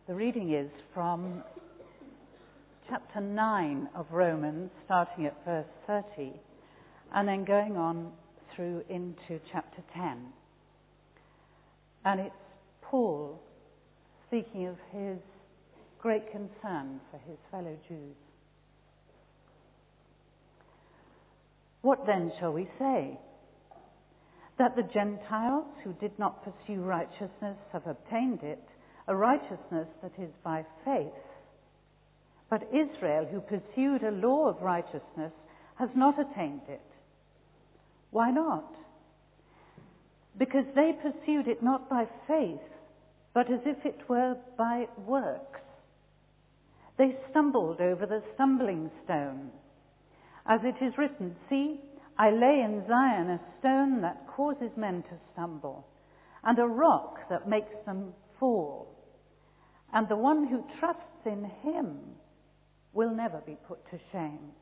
The reading is from chapter 9 of Romans, starting at verse 30, and then going on through into chapter 10. And it's Paul speaking of his great concern for his fellow Jews. What then shall we say? That the Gentiles who did not pursue righteousness have obtained it, a righteousness that is by faith. But Israel, who pursued a law of righteousness, has not attained it. Why not? Because they pursued it not by faith, but as if it were by works. They stumbled over the stumbling stone. As it is written, "See, I lay in Zion a stone that causes men to stumble, and a rock that makes them fall. And the one who trusts in him will never be put to shame."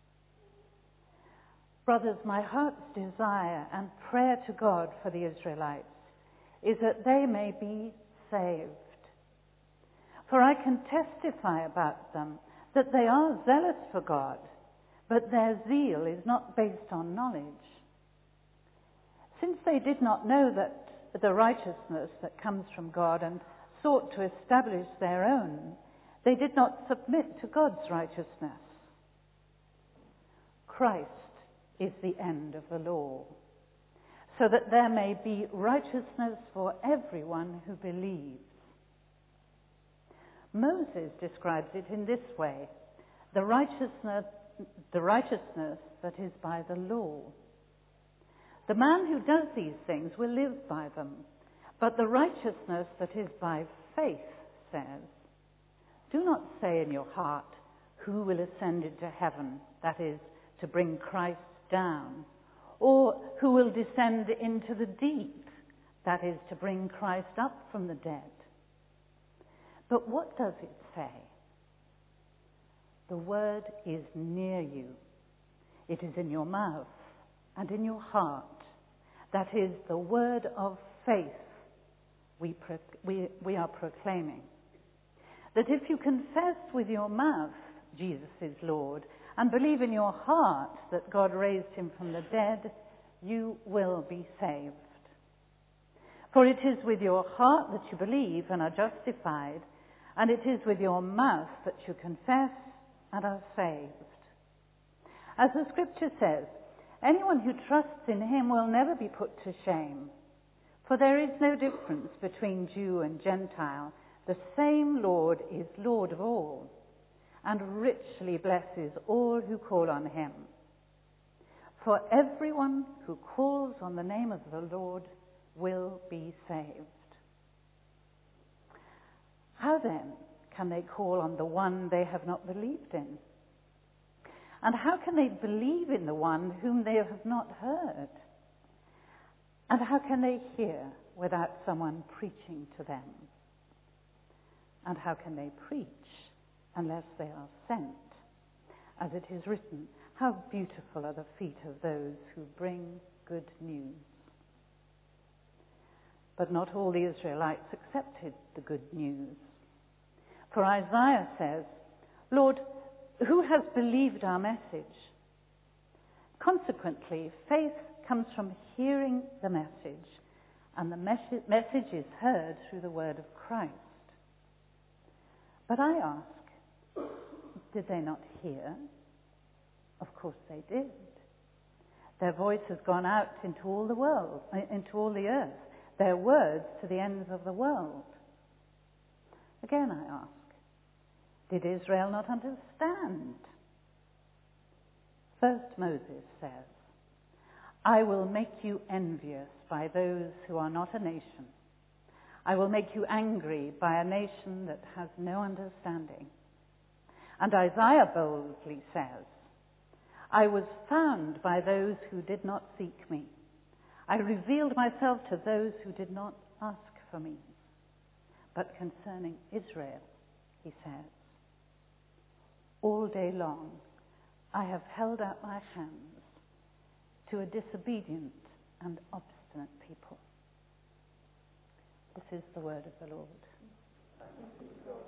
Brothers, my heart's desire and prayer to God for the Israelites is that they may be saved. For I can testify about them that they are zealous for God, but their zeal is not based on knowledge. Since they did not know that the righteousness that comes from God and sought to establish their own, they did not submit to God's righteousness. Christ is the end of the law, so that there may be righteousness for everyone who believes. Moses describes it in this way: the righteousness that is by the law. The man who does these things will live by them, but the righteousness that is by faith says, "Do not say in your heart, 'Who will ascend into heaven?'" that is, to bring Christ down, or "Who will descend into the deep?" that is, to bring Christ up from the dead. But what does it say? The word is near you. It is in your mouth and in your heart. That is the word of faith we are proclaiming. That if you confess with your mouth Jesus is Lord and believe in your heart that God raised him from the dead, you will be saved. For it is with your heart that you believe and are justified, and it is with your mouth that you confess and are saved. As the scripture says, anyone who trusts in him will never be put to shame. For there is no difference between Jew and Gentile. The same Lord is Lord of all, and richly blesses all who call on him. For everyone who calls on the name of the Lord will be saved. How then can they call on the one they have not believed in? And how can they believe in the one whom they have not heard? And how can they hear without someone preaching to them? And how can they preach unless they are sent? As it is written, "How beautiful are the feet of those who bring good news." But not all the Israelites accepted the good news. For Isaiah says, "Lord, who has believed our message?" Consequently, faith comes from hearing the message, and the message is heard through the word of Christ. But I ask, did they not hear? Of course they did. Their voice has gone out into all the world, into all the earth, their words to the ends of the world. Again I ask, did Israel not understand? First Moses says, "I will make you envious by those who are not a nation. I will make you angry by a nation that has no understanding." And Isaiah boldly says, "I was found by those who did not seek me. I revealed myself to those who did not ask for me." But concerning Israel, he says, "All day long I have held out my hands to a disobedient and obstinate people." This is the word of the Lord.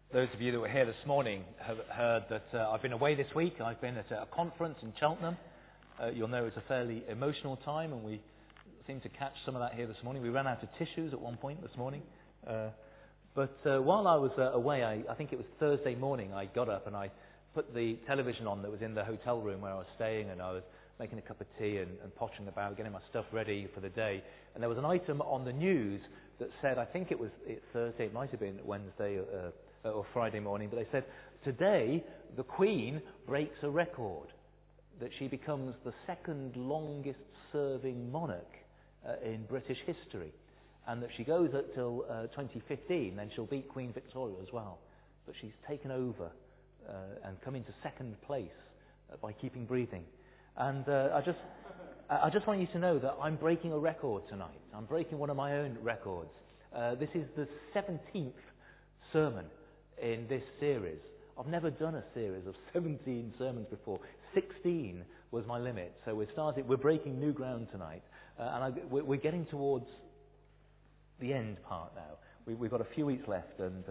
Those of you that were here this morning have heard that I've been away this week. I've been at a conference in Cheltenham. You'll know it's a fairly emotional time, and we seem to catch some of that here this morning. We ran out of tissues at one point this morning. But while I was away, I think it was Thursday morning, I got up and I put the television on that was in the hotel room where I was staying, and I was making a cup of tea and pottering about, getting my stuff ready for the day. And there was an item on the news that said, I think it's Thursday, it might have been Wednesday or Friday morning, but they said, today the Queen breaks a record, that she becomes the second longest serving monarch in British history, and that she goes until 2015, then she'll beat Queen Victoria as well. But she's taken over and come into second place by keeping breathing. And I just want you to know that I'm breaking a record tonight. I'm breaking one of my own records. This is the 17th sermon in this series. I've never done a series of 17 sermons before. 16 was my limit. So we're breaking new ground tonight. We're getting towards the end part now. We've got a few weeks left, and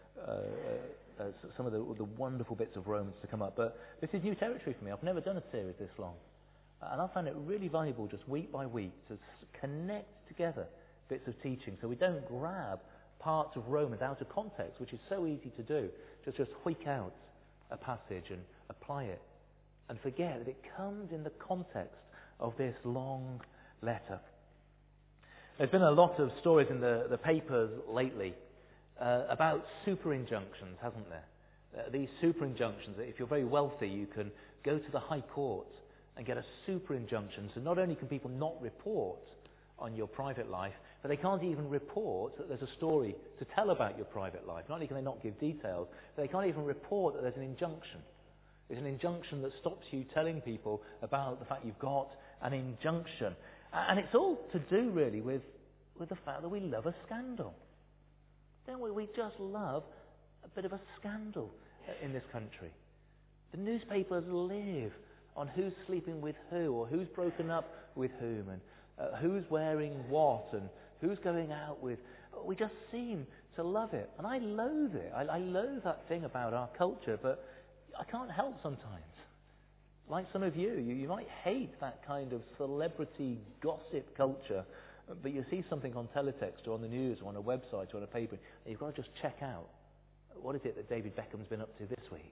some of the wonderful bits of Romans to come up. But this is new territory for me. I've never done a series this long. And I find it really valuable just week by week to connect together bits of teaching so we don't grab parts of Romans out of context, which is so easy to do. Just whisk out a passage and apply it and forget that it comes in the context of this long letter. There's been a lot of stories in the papers lately about super injunctions, hasn't there? These super injunctions, if you're very wealthy, you can go to the High Court and get a super injunction. So not only can people not report on your private life, but they can't even report that there's a story to tell about your private life. Not only can they not give details, but they can't even report that there's an injunction. There's an injunction that stops you telling people about the fact you've got an injunction. And it's all to do, really, with the fact that we love a scandal. Don't we? We just love a bit of a scandal in this country. The newspapers live on who's sleeping with who, or who's broken up with whom, and who's wearing what, and who's going out with. We just seem to love it. And I loathe it. I loathe that thing about our culture, but I can't help sometimes. Like some of you might hate that kind of celebrity gossip culture, but you see something on teletext or on the news or on a website or on a paper, and you've got to just check out, what is it that David Beckham's been up to this week?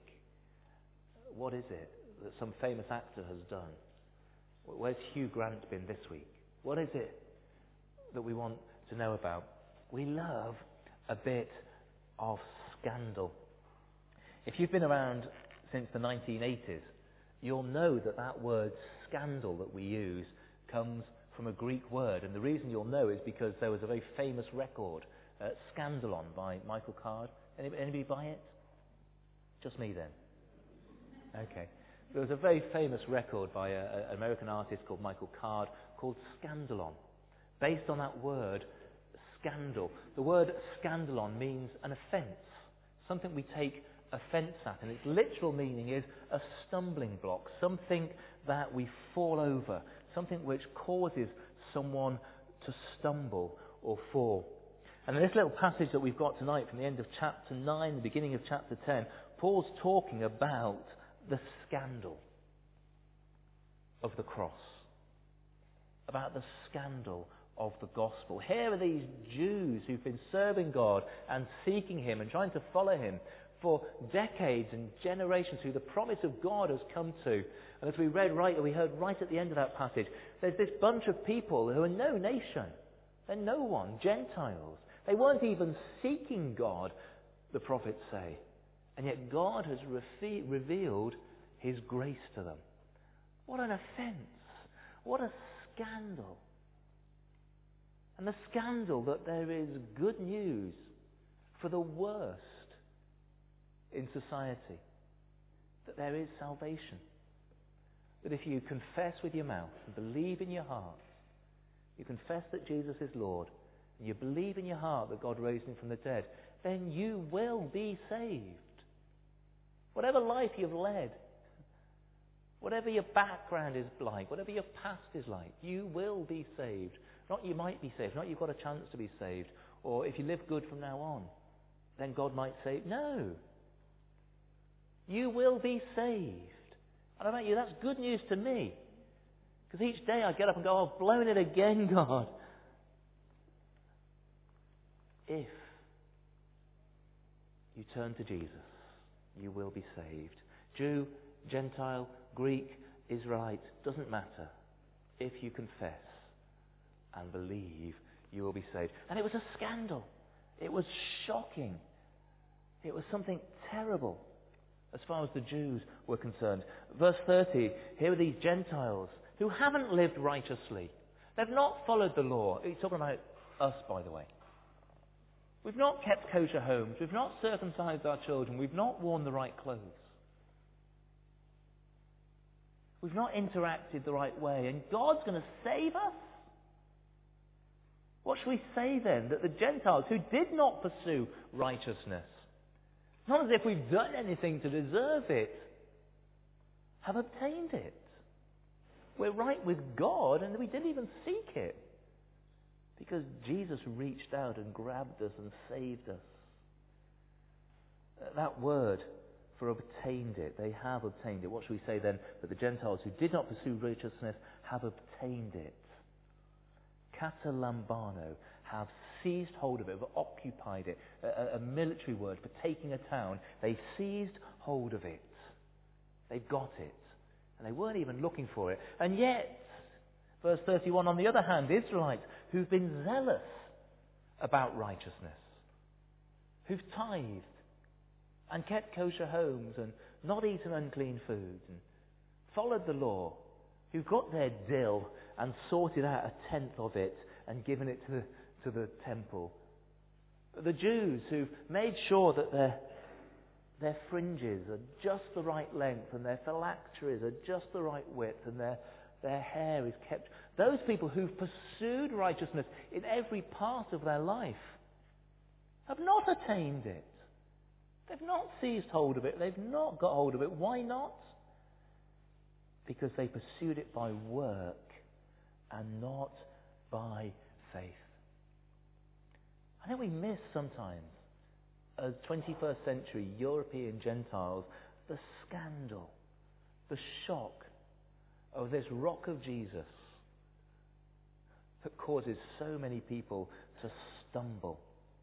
What is it that some famous actor has done? Where's Hugh Grant been this week? What is it that we want to know about? We love a bit of scandal. If you've been around since the 1980s, you'll know that word scandal that we use comes from a Greek word. And the reason you'll know is because there was a very famous record, Scandalon by Michael Card. Anybody buy it? Just me then. Okay. There was a very famous record by an American artist called Michael Card called Scandalon, based on that word, scandal. The word scandalon means an offence, something we take offence at, and its literal meaning is a stumbling block, something that we fall over, something which causes someone to stumble or fall. And in this little passage that we've got tonight from the end of chapter 9, the beginning of chapter 10, Paul's talking about the scandal of the cross, about the scandal of the gospel. Here are these Jews who've been serving God and seeking Him and trying to follow Him for decades and generations, who the promise of God has come to. And as we heard right at the end of that passage, there's this bunch of people who are no nation. They're no one, Gentiles. They weren't even seeking God, the prophets say. And yet God has revealed His grace to them. What an offence. What a scandal. And the scandal that there is good news for the worst in society. That there is salvation. That if you confess with your mouth and believe in your heart, you confess that Jesus is Lord, and you believe in your heart that God raised Him from the dead, then you will be saved. Whatever life you've led, whatever your background is like, whatever your past is like, you will be saved. Not you might be saved, not you've got a chance to be saved, or if you live good from now on. then God might say, no, you will be saved. And about you, that's good news to me. Because each day I get up and go, I've blown it again, God. If you turn to Jesus, you will be saved. Jew, Gentile, Greek, Israelite, doesn't matter. If you confess and believe, you will be saved. And it was a scandal. It was shocking. It was something terrible as far as the Jews were concerned. Verse 30, here are these Gentiles who haven't lived righteously. They've not followed the law. He's talking about us, by the way. We've not kept kosher homes. We've not circumcised our children. We've not worn the right clothes. We've not interacted the right way. And God's going to save us? What should we say then? That the Gentiles who did not pursue righteousness, not as if we've done anything to deserve it, have obtained it. We're right with God and we didn't even seek it. Because Jesus reached out and grabbed us and saved us. That word for obtained it, they have obtained it. What should we say then? That the Gentiles who did not pursue righteousness have obtained it. Katalambano, have seized hold of it, have occupied it. A military word for taking a town. They seized hold of it. They've got it. And they weren't even looking for it. And yet, verse 31, on the other hand, Israelites who've been zealous about righteousness, who've tithed and kept kosher homes and not eaten unclean foods and followed the law, who've got their dill and sorted out 1/10 of it and given it to the temple. The Jews who've made sure that their fringes are just the right length and their phylacteries are just the right width and their hair is kept. Those people who've pursued righteousness in every part of their life have not attained it. They've not seized hold of it. They've not got hold of it. Why not? Because they pursued it by work and not by faith. I know we miss sometimes, as 21st century European Gentiles, the scandal, the shock of this rock of Jesus that causes so many people to stumble.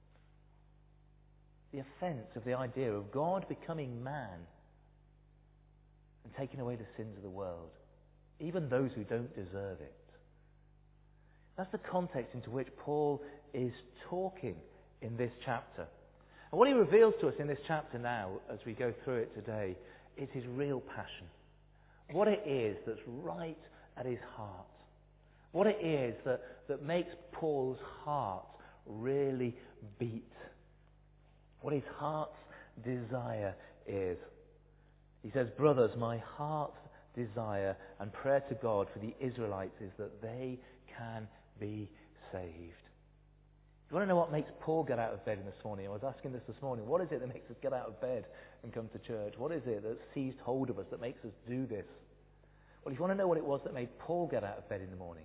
The offence of the idea of God becoming man and taking away the sins of the world, even those who don't deserve it. That's the context into which Paul is talking in this chapter. And what he reveals to us in this chapter now, as we go through it today, is his real passion. What it is that's right at his heart. What it is that makes Paul's heart really beat. What his heart's desire is. He says, brothers, my heart's desire and prayer to God for the Israelites is that they can be saved. You want to know what makes Paul get out of bed this morning? I was asking this morning. What is it that makes us get out of bed and come to church? What is it that seized hold of us, that makes us do this? Well, if you want to know what it was that made Paul get out of bed in the morning,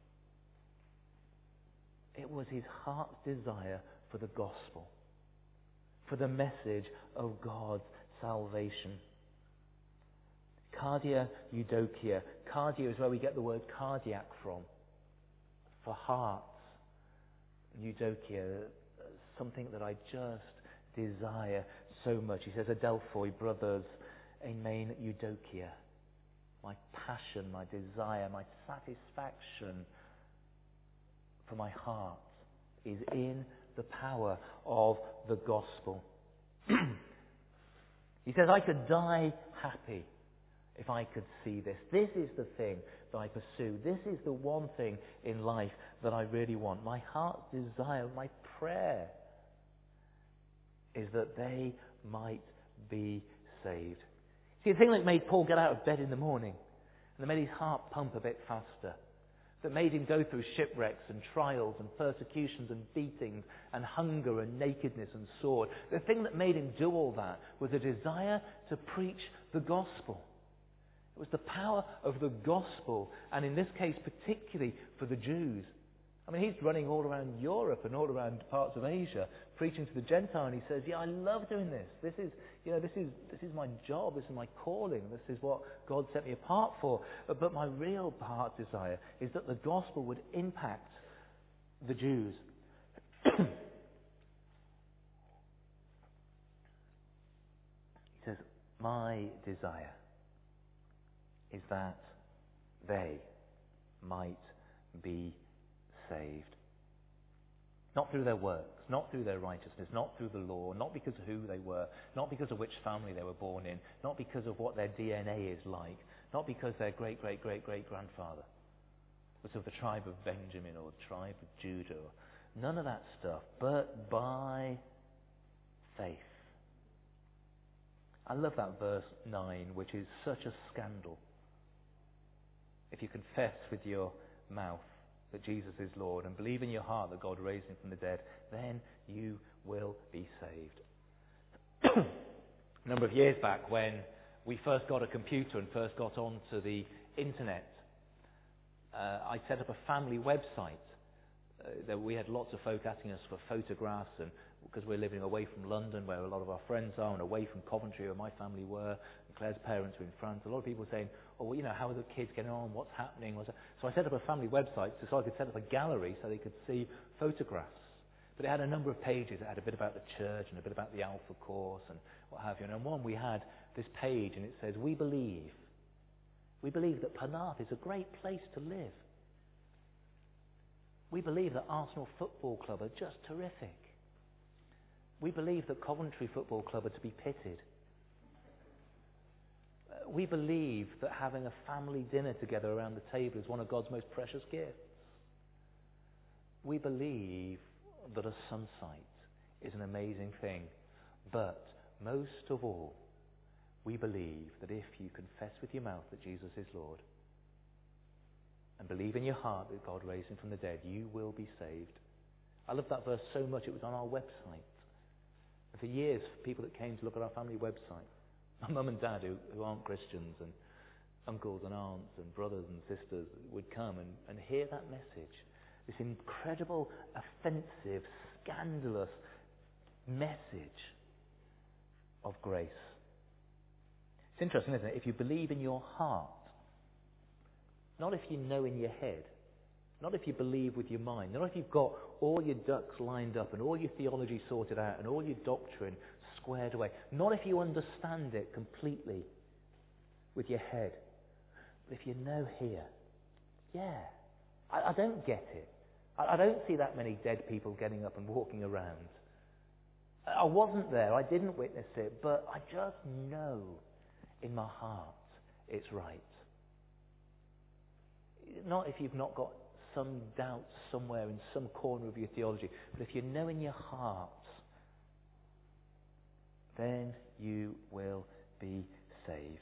it was his heart's desire for the gospel, for the message of God's salvation. Cardia Eudokia. Cardia is where we get the word cardiac from, for hearts. Eudokia, something that I just desire so much. He says, Adelphoi, brothers, amen, Eudokia. My passion, my desire, my satisfaction for my heart is in the power of the gospel. He says, I could die happy if I could see this. This is the thing that I pursue. This is the one thing in life that I really want. My heart's desire, my prayer is that they might be saved. See, the thing that made Paul get out of bed in the morning, and that made his heart pump a bit faster, that made him go through shipwrecks and trials and persecutions and beatings and hunger and nakedness and sword, the thing that made him do all that was a desire to preach the gospel. It was the power of the gospel, and in this case particularly for the Jews, I mean, he's running all around Europe and all around parts of Asia, preaching to the Gentile, and he says, yeah, I love doing this. This is my job, this is my calling, this is what God set me apart for. But my real heart desire is that the gospel would impact the Jews. He says, my desire is that they might be saved. Not through their works, not through their righteousness, not through the law, not because of who they were, not because of which family they were born in, not because of what their DNA is like, not because their great-great-great-great-grandfather was of the tribe of Benjamin or the tribe of Judah. None of that stuff, but by faith. I love that verse 9, which is such a scandal. If you confess with your mouth that Jesus is Lord and believe in your heart that God raised him from the dead, then you will be saved. A number of years back, when we first got a computer and first got onto the internet, I set up a family website. That we had lots of folk asking us for photographs, and because we're living away from London, where a lot of our friends are, and away from Coventry, where my family were, and Claire's parents were in France. A lot of people were saying, "Oh, well, how are the kids getting on? What's happening?" So I set up a family website so I could set up a gallery so they could see photographs. But it had a number of pages. It had a bit about the church and a bit about the Alpha course and what have you. And on one we had this page, and it says, "We believe that Penarth is a great place to live. We believe that Arsenal Football Club are just terrific. We believe that Coventry Football Club are to be pitied. We believe that having a family dinner together around the table is one of God's most precious gifts. We believe that a sun sight is an amazing thing. But most of all, we believe that if you confess with your mouth that Jesus is Lord and believe in your heart that God raised him from the dead, you will be saved." I love that verse so much, it was on our website. And for years, people that came to look at our family website, my mum and dad who aren't Christians, and uncles and aunts and brothers and sisters would come and hear that message. This incredible, offensive, scandalous message of grace. It's interesting, isn't it? If you believe in your heart, not if you know in your head, not if you believe with your mind, not if you've got all your ducks lined up and all your theology sorted out and all your doctrine squared away, not if you understand it completely with your head, but if you know here, yeah, I don't get it. I don't see that many dead people getting up and walking around. I wasn't there, I didn't witness it, but I just know in my heart it's right. Not if you've not got some doubt somewhere in some corner of your theology, but if you know in your heart, then you will be saved.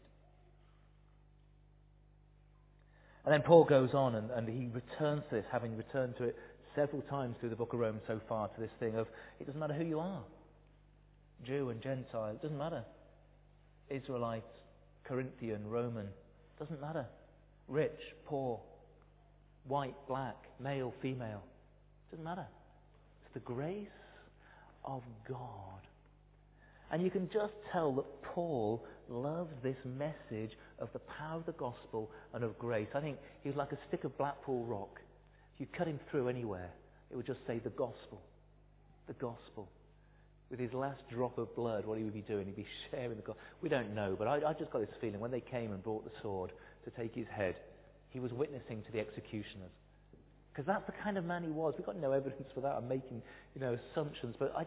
And then Paul goes on and he returns to this, having returned to it several times through the book of Romans so far, to this thing of, it doesn't matter who you are. Jew and Gentile, it doesn't matter. Israelite, Corinthian, Roman, doesn't matter. Rich, poor, white, black, male, female, doesn't matter. It's the grace of God. And you can just tell that Paul loved this message of the power of the gospel and of grace. I think he was like a stick of Blackpool rock. If you cut him through anywhere, it would just say the gospel. The gospel. With his last drop of blood, what he would be doing, he'd be sharing the gospel. We don't know, but I just got this feeling when they came and brought the sword to take his head, he was witnessing to the executioners. Because that's the kind of man he was. We've got no evidence for that. I'm making, assumptions. But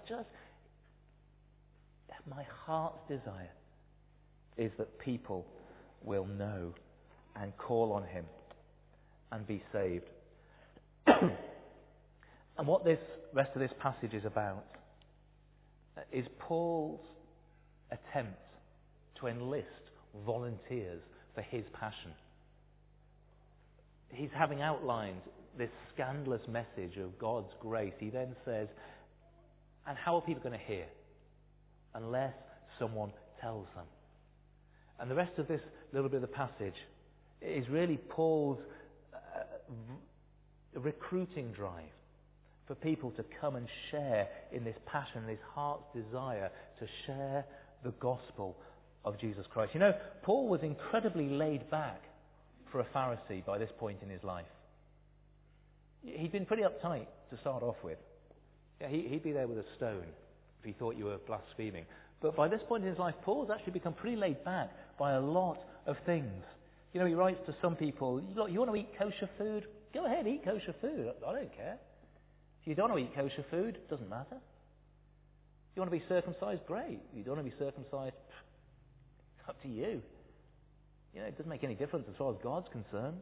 my heart's desire is that people will know and call on him and be saved. And what this rest of this passage is about is Paul's attempt to enlist volunteers for his passion. He's having outlined this scandalous message of God's grace. He then says, and how are people going to hear? Unless someone tells them. And the rest of this little bit of the passage is really Paul's a recruiting drive for people to come and share in this passion, this heart's desire to share the gospel of Jesus Christ. You know, Paul was incredibly laid back for a Pharisee by this point in his life. He'd been pretty uptight to start off with. Yeah, he'd be there with a stone if he thought you were blaspheming. But by this point in his life, Paul's actually become pretty laid back by a lot of things. You know, he writes to some people, look, you want to eat kosher food? Go ahead, eat kosher food. I don't care. If you don't want to eat kosher food, it doesn't matter. You want to be circumcised? Great. You don't want to be circumcised? Up to you. You know, it doesn't make any difference as far as God's concerned.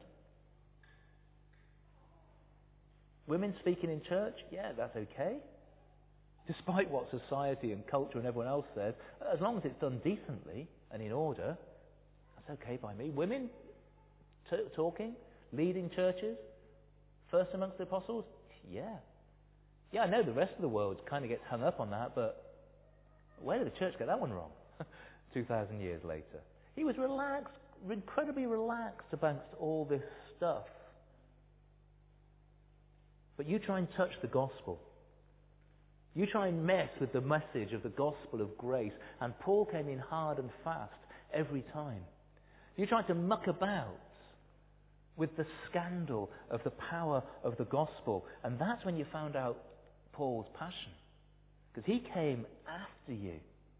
Women speaking in church? Yeah, that's okay. Despite what society and culture and everyone else says, as long as it's done decently and in order, that's okay by me. Women talking, leading churches, first amongst the apostles? Yeah. Yeah, I know the rest of the world kind of gets hung up on that, but where did the church get that one wrong 2,000 years later? He was relaxed, incredibly relaxed amongst all this stuff. But you try and touch the gospel. You try and mess with the message of the gospel of grace, and Paul came in hard and fast every time. You try to muck about with the scandal of the power of the gospel, and that's when you found out Paul's passion. Because he came after you.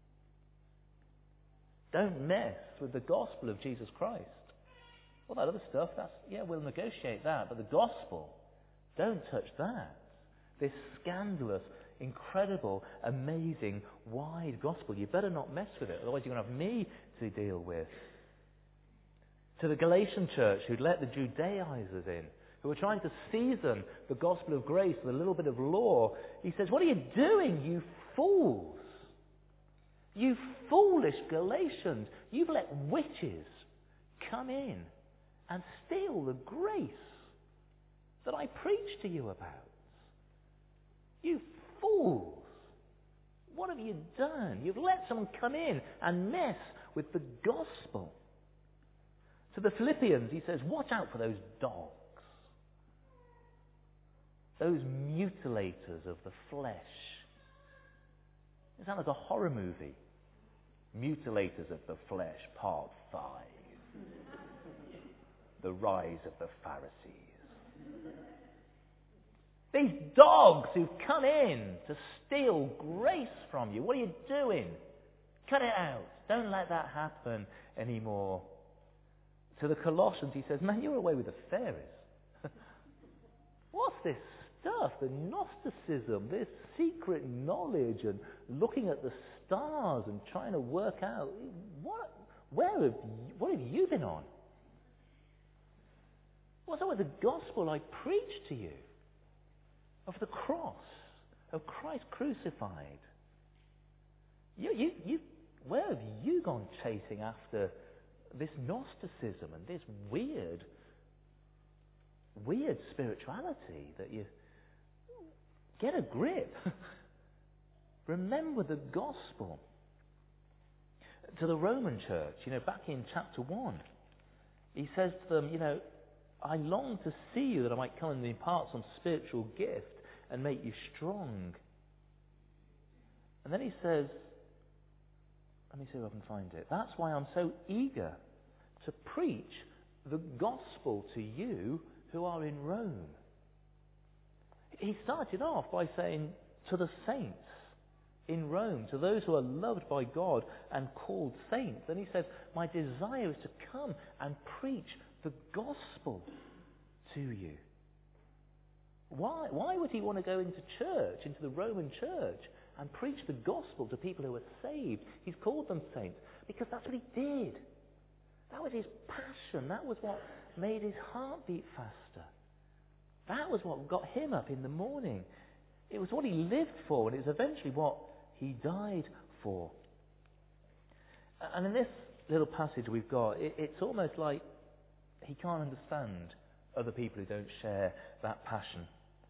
Don't mess with the gospel of Jesus Christ. All that other stuff, we'll negotiate that, but the gospel, don't touch that. This scandalous, incredible, amazing, wide gospel. You better not mess with it, otherwise you're going to have me to deal with. To the Galatian church who'd let the Judaizers in, who were trying to season the gospel of grace with a little bit of law, he says, what are you doing, you fools? You foolish Galatians, you've let witches come in and steal the grace that I preached to you about. You fools! What have you done? You've let someone come in and mess with the gospel. To the Philippians, he says, watch out for those dogs. Those mutilators of the flesh. It sounds like a horror movie. Mutilators of the flesh, part 5. The rise of the Pharisees. These dogs who've come in to steal grace from you. What are you doing? Cut it out. Don't let that happen anymore. To the Colossians, he says, man, you're away with the Pharisees. What's this stuff? The Gnosticism, this secret knowledge and looking at the stars and trying to work out, what have you been on? What's up with the gospel I preached to you? Of the cross, of Christ crucified. Where have you gone chasing after this Gnosticism and this weird spirituality that you get a grip? Remember the gospel. To the Roman church, back in chapter 1, he says to them, I long to see you that I might come and impart some spiritual gift and make you strong. And then he says, let me see if I can find it. That's why I'm so eager to preach the gospel to you who are in Rome. He started off by saying to the saints in Rome, to those who are loved by God and called saints. Then he says, my desire is to come and preach the gospel to you. Why would he want to go into church, into the Roman church, and preach the gospel to people who are saved? He's called them saints because that's what he did. That was his passion. That was what made his heart beat faster. That was what got him up in the morning. It was what he lived for, and it's eventually what he died for. And in this little passage we've got, it's almost like he can't understand other people who don't share that passion.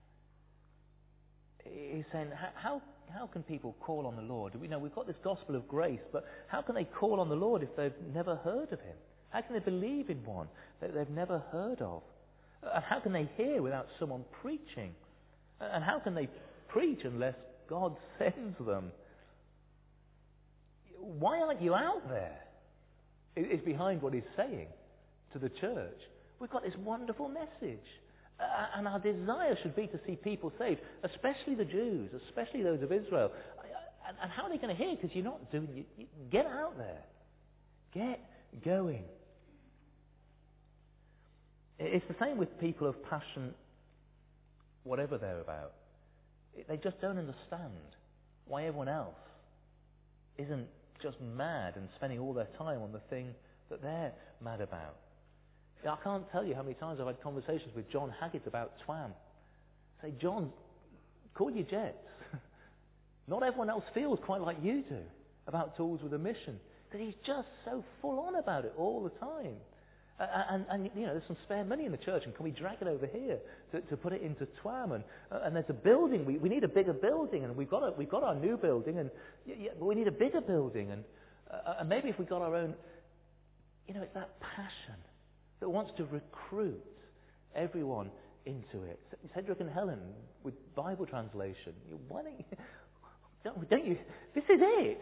He's saying, how can people call on the Lord? We've got this gospel of grace, but how can they call on the Lord if they've never heard of him? How can they believe in one that they've never heard of? And how can they hear without someone preaching? And how can they preach unless God sends them? Why aren't you out there? Is behind what he's saying to the church. We've got this wonderful message. And our desire should be to see people saved, especially the Jews, especially those of Israel. And how are they going to hear? Because you're not doing it. Get out there. Get going. It's the same with people of passion, whatever they're about. They just don't understand why everyone else isn't just mad and spending all their time on the thing that they're mad about. I can't tell you how many times I've had conversations with John Haggett about TWAM. Say, John, call your jets. Not everyone else feels quite like you do about Tools with a Mission. Because he's just so full on about it all the time. And there's some spare money in the church, and can we drag it over here to put it into TWAM? And there's a building. We need a bigger building, and we've got our new building, and but we need a bigger building, and maybe if we got our own, it's that passion that wants to recruit everyone into it. Cedric and Helen with Bible translation. Why don't you? This is it.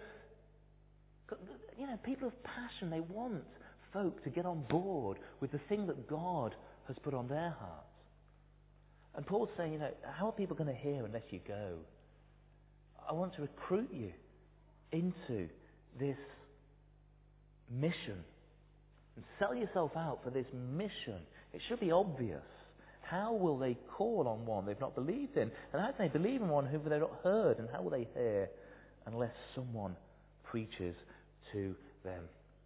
People of passion, they want folk to get on board with the thing that God has put on their hearts. And Paul's saying, how are people going to hear unless you go? I want to recruit you into this mission. And sell yourself out for this mission. It should be obvious. How will they call on one they've not believed in? And how can they believe in one whom they've not heard? And how will they hear unless someone preaches to them?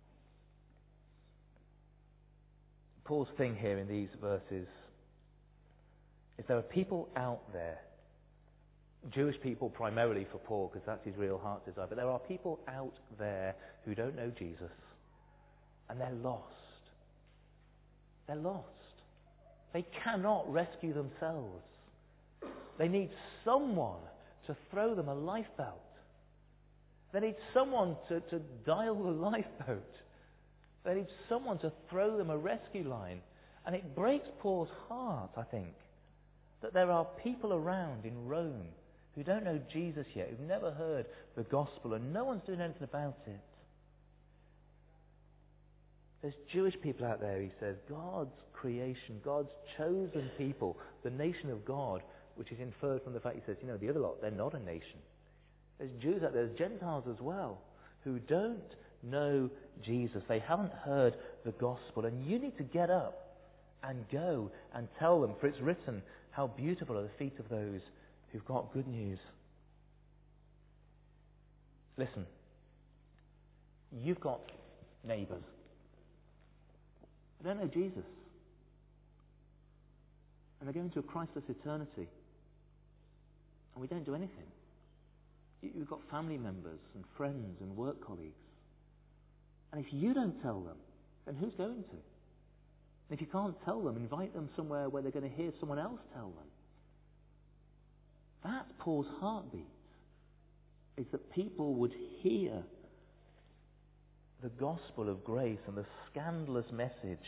Paul's thing here in these verses is there are people out there, Jewish people primarily for Paul, because that's his real heart desire, but there are people out there who don't know Jesus, and they're lost. They're lost. They cannot rescue themselves. They need someone to throw them a lifebelt. They need someone to dial the lifeboat. They need someone to throw them a rescue line. And it breaks Paul's heart, I think, that there are people around in Rome who don't know Jesus yet, who've never heard the gospel, and no one's doing anything about it. There's Jewish people out there, he says, God's creation, God's chosen people, the nation of God, which is inferred from the fact he says, the other lot, they're not a nation. There's Jews out there, there's Gentiles as well, who don't know Jesus. They haven't heard the gospel. And you need to get up and go and tell them, for it's written, how beautiful are the feet of those who've got good news. Listen, you've got neighbours. They don't know Jesus. And they're going to a Christless eternity. And we don't do anything. You've got family members and friends and work colleagues. And if you don't tell them, then who's going to? And if you can't tell them, invite them somewhere where they're going to hear someone else tell them. That's Paul's heartbeat, is that people would hear the gospel of grace and the scandalous message.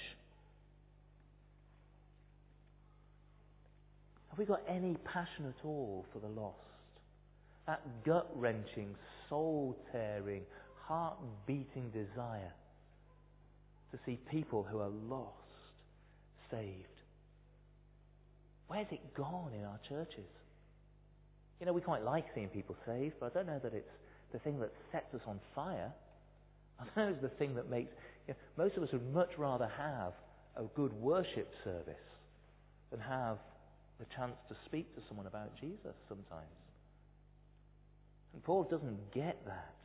Have we got any passion at all for the lost? That gut-wrenching, soul-tearing, heart-beating desire to see people who are lost saved. Where's it gone in our churches? We quite like seeing people saved, but I don't know that it's the thing that sets us on fire. I know it's the thing that makes... most of us would much rather have a good worship service than have the chance to speak to someone about Jesus sometimes. And Paul doesn't get that.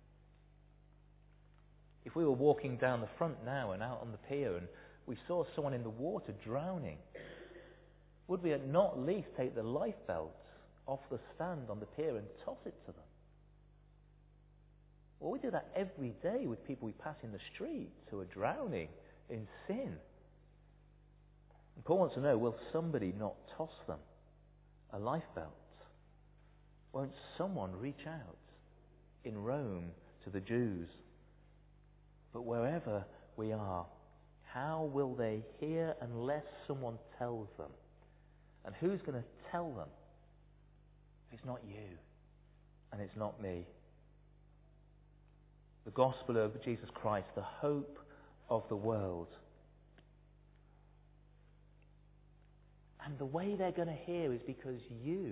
If we were walking down the front now and out on the pier and we saw someone in the water drowning, would we at not least take the lifebelt off the stand on the pier and toss it to them? Well, we do that every day with people we pass in the streets who are drowning in sin. And Paul wants to know, will somebody not toss them a lifebelt? Won't someone reach out in Rome to the Jews? But wherever we are, How will they hear unless someone tells them? And who's going to tell them? It's not you, and it's not me. The gospel of Jesus Christ, the hope of the world. And the way they're going to hear is because you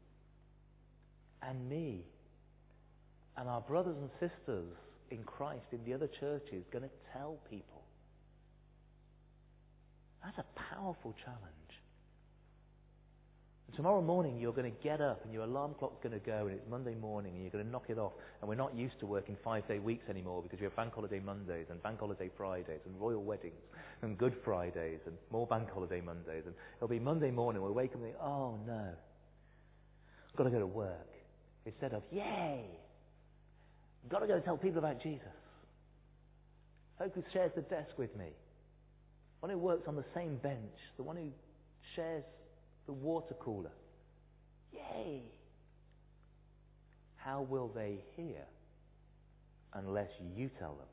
and me and our brothers and sisters in Christ in the other churches going to tell people. That's a powerful challenge. And tomorrow morning you're going to get up and your alarm clock's going to go and it's Monday morning and you're going to knock it off. And we're not used to working 5-day weeks anymore because we have bank holiday Mondays and bank holiday Fridays and royal weddings and Good Fridays and more bank holiday Mondays. And it'll be Monday morning, we'll wake up and think, oh no, I've got to go to work. Instead of, yay, I've got to go tell people about Jesus. Hope who shares the desk with me. One who works on the same bench. The one who shares the water cooler. Yay! How will they hear unless you tell them?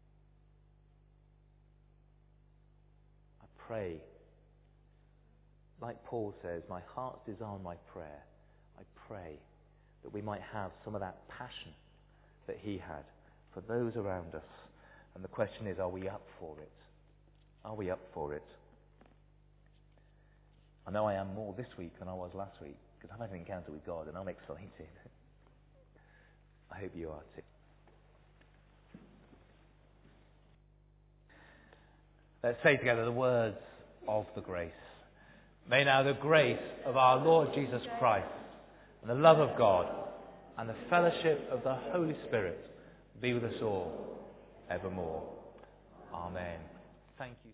I pray, like Paul says, my heart's desire and my prayer, I pray that we might have some of that passion that he had for those around us. And the question is, are we up for it? Are we up for it? I know I am more this week than I was last week because I've had an encounter with God and I'm excited. I hope you are too. Let's say together the words of the grace. May now the grace of our Lord Jesus Christ and the love of God and the fellowship of the Holy Spirit be with us all evermore. Amen. Thank you.